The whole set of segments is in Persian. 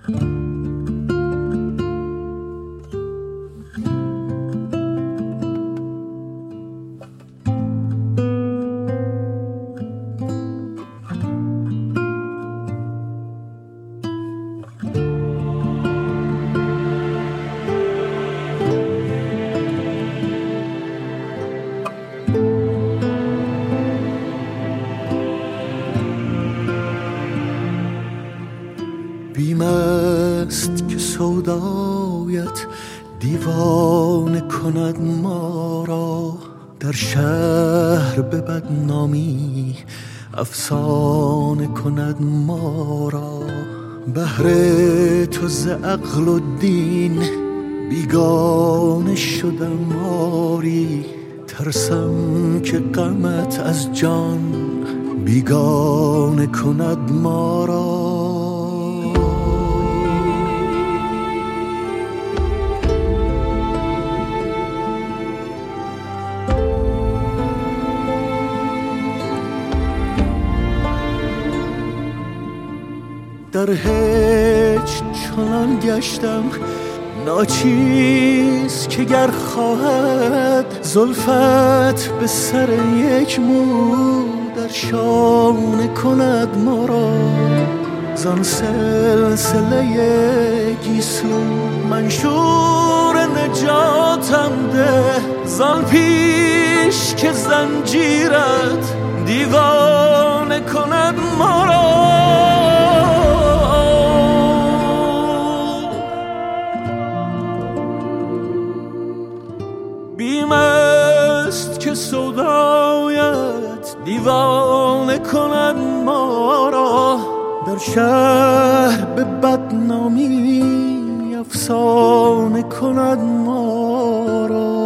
بیم است که سودایت دیوانه کند ما را، در شهر به بدنامی افسانه کند ما را. بهر تو ز عقل و دین بیگانه شدم آری، ترسم که غمت از جان بیگانه کند ما را. در هیچ چنان گشتم ناچیز که گر خواهد زلفت به سر یک مو در شانه کند ما را. زان سلسله گیسو منشور نجاتم ده، زان پیش که زنجیرت دیوانه کند ما را. بیم است که سودایت دیوانه کند ما را، در شهر به بدنامی افسانه کند ما را.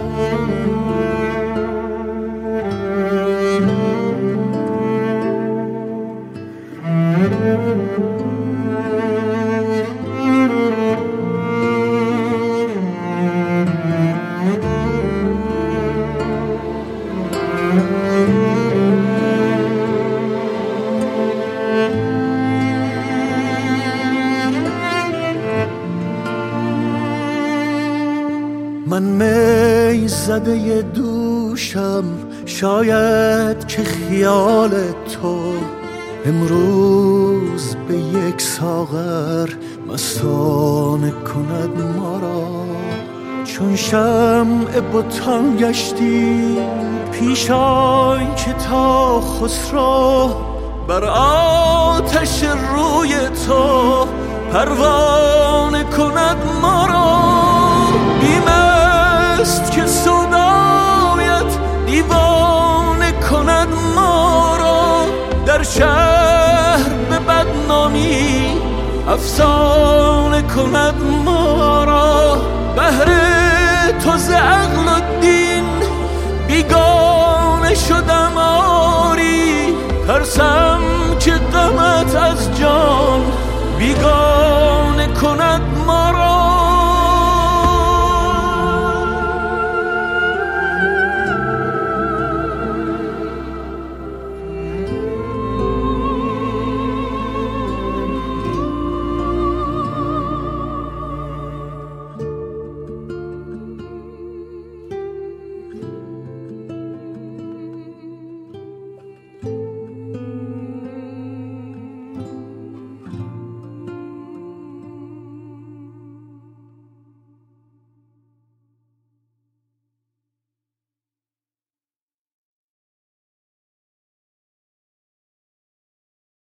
من می زده دوشم، شاید که خیال تو امروز به یک ساغر مستانه کند ما را. چون شمع بتان گشتی پیش آن که تا خسرو بر آتش روی تو پروانه کند ما را. بیم است که سودایت دیوانه کند ما را، در شهر به بدنامی افسانه کند ما را. بهر تو ز عقل و دین بیگانه شدم آری، ترسم